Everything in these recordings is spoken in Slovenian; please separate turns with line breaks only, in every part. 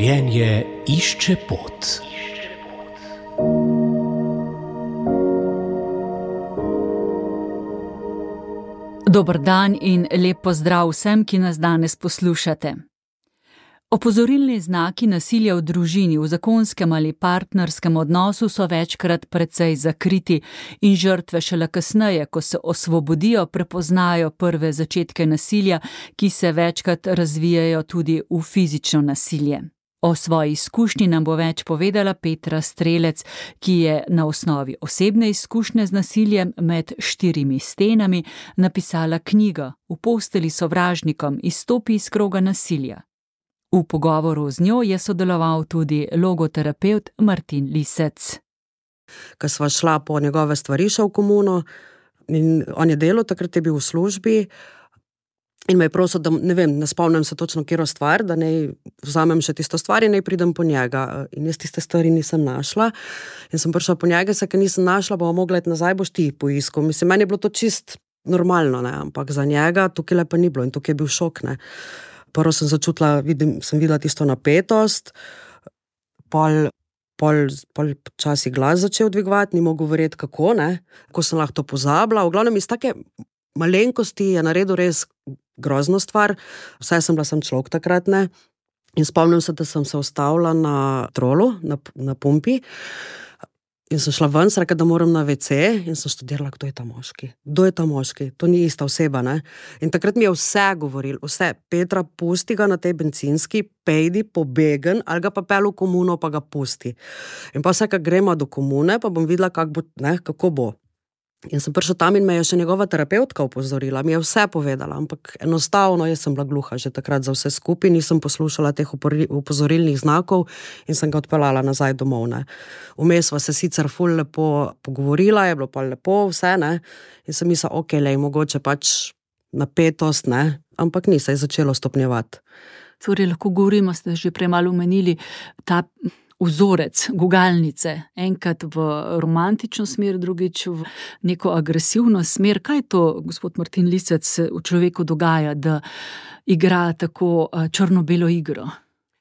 Življenje išče pot.
Dober dan in lep pozdrav vsem, ki nas danes poslušate. Opozorilni znaki nasilja v družini, v zakonskem ali partnerskem odnosu so večkrat precej zakriti in žrtve šele kasneje, ko se osvobodijo, prepoznajo prve začetke nasilja, ki se večkrat razvijajo tudi v fizično nasilje. O svoji izkušnji nam bo več povedala Petra Strelec, ki je na osnovi osebne izkušnje z nasiljem med 4 stenami napisala knjigo V posteli s sovražnikom, izstopi iz kroga nasilja. V pogovoru z njo je sodeloval tudi logoterapevt Martin Lisec.
Ko sva šla po njegove stvari še v komuno in on je delal, takrat je bil v službi in me je prosil, da ne spomnim se točno katero stvar, da naj vzamem še tisto stvar in naj pridem po njega. In jaz tiste stvari nisem našla in sem prišla po njega, ker nisem našla, bomo mogla iti nazaj, boš ti poiskal. Mislim, meni je bilo to čist normalno, ne? Ampak za njega tukaj pa ni bilo in tukaj je bil šok, ne. Prvo sem začutila, sem videla tisto napetost, pol časi glas začel dvigovati, ni mogel verjeti kako, ne, ko sem lahko to pozabila. V glavnem iz take malenkosti je naredil res grozno stvar, vsaj sem bila sem človek takrat, ne, in spomnim se, da sem se ustavila na trolu, na pumpi, in sem šla ven, sem rekla, da moram na WC in sem študirala, kdo je ta moški. Kdo je ta moški? To ni ista oseba, ne? In takrat mi je vse govoril, vse. Petra, pusti ga na tej bencinski, pejdi, pobegen, ali ga pa pel v komuno, pa ga pusti. In pa vse, ko gremo do komune, pa bom videla, kako bo. In sem prišla tam in me je še njegova terapeutka opozorila, mi je vse povedala, ampak enostavno jaz sem bila gluha že takrat za vse skupaj, nisem poslušala teh upozorilnih znakov in sem ga odpeljala nazaj domov, ne. Vmes sva se sicer ful lepo pogovorila, je bilo pa lepo vse, ne, in sem mislila, mogoče pač napetost, ne, ampak ni, se je začelo stopnjevati.
Torej, lahko govorimo, ste že prej malo omenili, ta vzorec gugalnice, enkrat v romantično smer, drugič v neko agresivno smer. Kaj to, gospod Martin Lisec, v človeku dogaja, da igra tako črno-belo igro?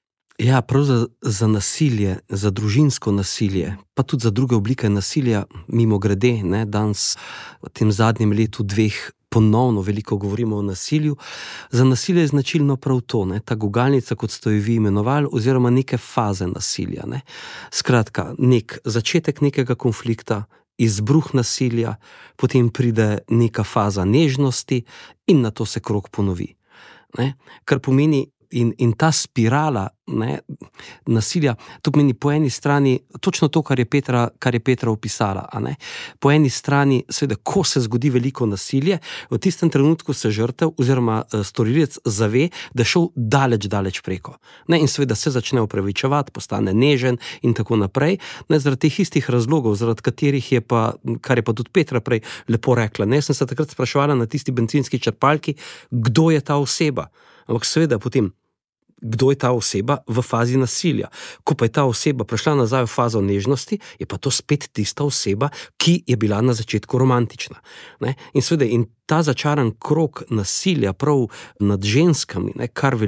Ja, prav za nasilje, za družinsko nasilje, pa tudi za druge oblike nasilja, mimogrede, ne, danes v tem zadnjem letu 2 ponovno veliko govorimo o nasilju. Za nasilje je značilno prav to, ne, ta gugalnica, kot ste jo vi imenovali, oziroma neke faze nasilja, ne. Skratka, nek začetek nekega konflikta, izbruh nasilja, potem pride neka faza nežnosti in nato se krog ponovi, ne. Kar pomeni, in ta spirala, ne, nasilja, to pomeni po eni strani točno to, kar je Petra opisala, a ne. Po eni strani, seveda, ko se zgodi veliko nasilje, v tistem trenutku se žrtev oziroma storilec zave, da je šel daleč preko, ne, in seveda se začne opravičevati, postane nežen in tako naprej, ne, zaradi teh istih razlogov, zaradi katerih je pa, kar je pa tudi Petra prej lepo rekla, ne, sem se takrat spraševala na tisti bencinski črpalki, kdo je ta oseba. Ampak seveda potem, kdo je ta oseba v fazi nasilja? Ko pa je ta oseba prišla nazaj v fazo nežnosti, je pa to spet tista oseba, ki je bila na začetku romantična, ne? In seveda, in ta začaran krog nasilja prav nad ženskami, ne, kar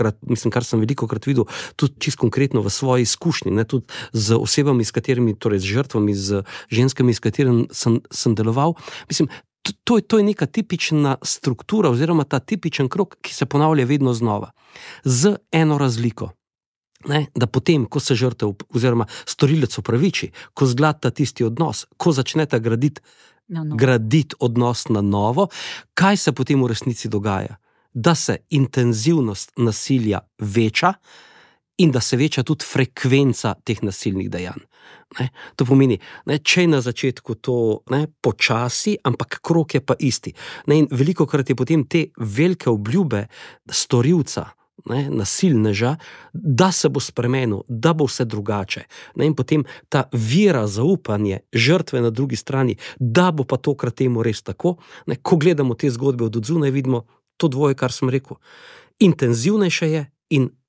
sem velikokrat videl, tudi čisto konkretno v svoji izkušnji, ne, tudi z osebami, s katerimi, torej z žrtvami, z ženskami, s katerimi sem deloval, mislim, to je neka tipična struktura oziroma ta tipičen krog, ki se ponavlja vedno znova. Z eno razliko, ne, da potem, ko se žrtev oziroma storilec opraviči, ko zglata tisti odnos, ko začneta graditi odnos na novo, kaj se potem v resnici dogaja? Da se intenzivnost nasilja veča in da se veča tudi frekvenca teh nasilnih dejanj. Ne? To pomeni, ne, če je na začetku to, ne, počasi, ampak krog je pa isti. Ne, in velikokrat je potem te velike obljube storilca, ne, nasilneža, da se bo spremenil, da bo vse drugače. Ne, in potem ta vera, zaupanje žrtve na drugi strani, da bo pa tokrat temu res tako. Ne, ko gledamo te zgodbe od odzunaj, vidimo to dvoje, kar sem rekel. Intenzivnejše je in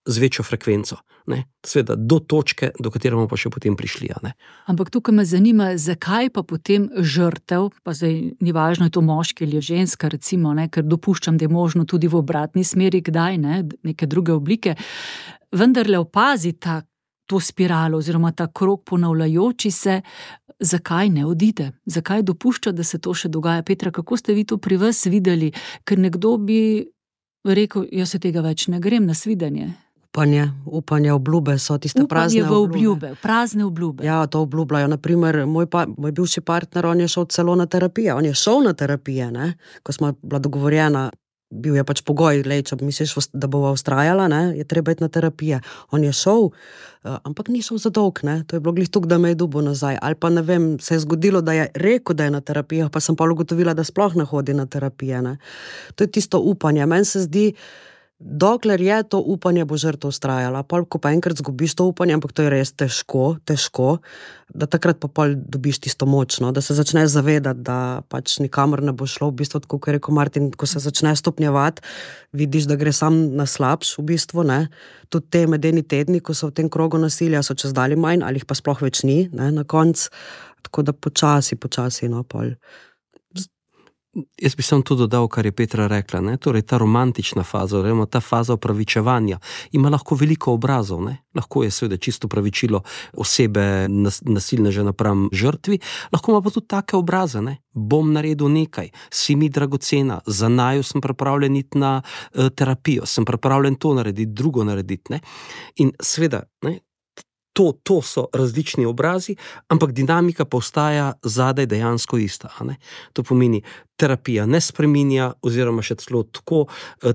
z večjo frekvenco. Seveda do točke, do katere bomo pa še potem prišli.
Ampak tukaj me zanima, zakaj pa potem žrtev, pa zdaj ni važno, je to moški ali ženska, recimo, ker dopuščam, da je možno tudi v obratni smeri, kdaj, neke druge oblike, vendarle opazi to spiralo oziroma ta krog ponavljajoči se, zakaj ne odide? Zakaj dopušča, da se to še dogaja? Petra, kako ste vi to pri vas videli? Ker nekdo bi rekel, jaz se tega več ne grem na svidenje.
Upanje, obljube so tiste prazne obljube.
Prazne obljube.
Ja, to obljubljajo. Naprimer, moj bivši partner, on je šel celo na terapije. On je šel na terapije, ko smo bila dogovorjena, bil je pač pogoj, če misliš, da bova vztrajala, je treba iti na terapije. On je šel, ampak ni šel za dolg, to je bilo glih tukaj, da me je dobil nazaj. Ali pa ne vem, se je zgodilo, da je rekel, da je na terapijah, pa sem pa ugotovila, da sploh ne hodi na terapije. To je tisto upanje. Meni se zdi, dokler je to upanje, bo žrtev vztrajala. Pol, ko pa enkrat zgubiš to upanje, ampak to je res težko, da takrat pa pol dobiš tisto močno, da se začneš zavedati, da pač nikamor ne bo šlo, v bistvu, tako kot je rekel Martin, ko se začne stopnjevati, vidiš, da gre sam na slabš, v bistvu, Tudi te medeni tedni, ko so v tem krogu nasilja, so čez dalje manj, ali jih pa sploh več ni, na koncu, tako da počasi, pol.
Jaz bi sam to dodal, kar je Petra rekla, torej ta romantična faza, ta faza opravičevanja, ima lahko veliko obrazov, lahko je seveda čisto opravičilo osebe nasilneža napram žrtvi, lahko ima pa tudi take obraze, bom naredil nekaj, si mi dragocena, za naju sem pripravljen iti na terapijo, sem pripravljen to narediti, drugo narediti, in seveda, To so različni obrazi, ampak dinamika pa ostaja zadaj dejansko ista. To pomeni, terapija ne spreminja, oziroma še celo tako,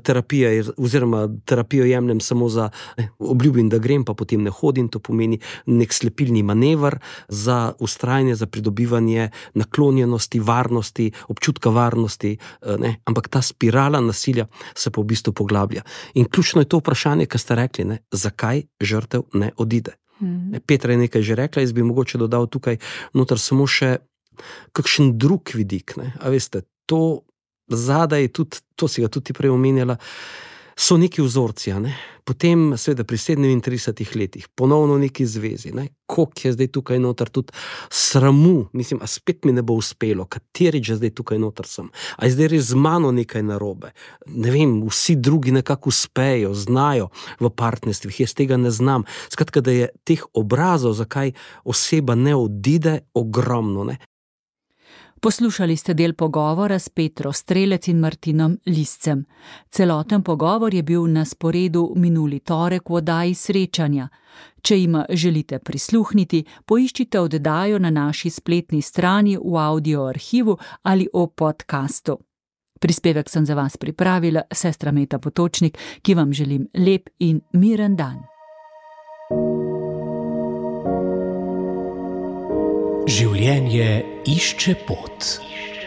terapijo jemljem samo za obljubim, da grem, pa potem ne hodim, to pomeni nek slepilni manever za vztrajanje, za pridobivanje naklonjenosti, varnosti, občutka varnosti, ampak ta spirala nasilja se pa v bistvu poglablja. In ključno je to vprašanje, kar ste rekli, zakaj žrtev ne odide. Petra je nekaj že rekla, jaz bi mogoče dodal tukaj noter samo še kakšen drug vidik. A veste, to zadaj, tudi, to si ga tudi prej omenjala, so neki vzorci. Potem seveda pri 37 letih ponovno neki zvezi. Koliko je zdaj tukaj noter tudi sramu, mislim, a spet mi ne bo uspelo, katerič je zdaj tukaj noter sem. A je zdaj res z mano nekaj narobe. Ne vem, vsi drugi nekako uspejo, znajo v partnerstvih, jaz tega ne znam. Skratka, da je teh obrazov, zakaj oseba ne odide, ogromno.
Poslušali ste del pogovora s Petro Strelec in Martinom Liscem. Celoten pogovor je bil na sporedu minuli torek v oddaji Srečanja. Če jima želite prisluhniti, poiščite oddajo na naši spletni strani v audio arhivu ali v podkastu. Prispevek sem za vas pripravila, sestra Meta Potočnik, ki vam želim lep in miren dan.
Življenje išče pot.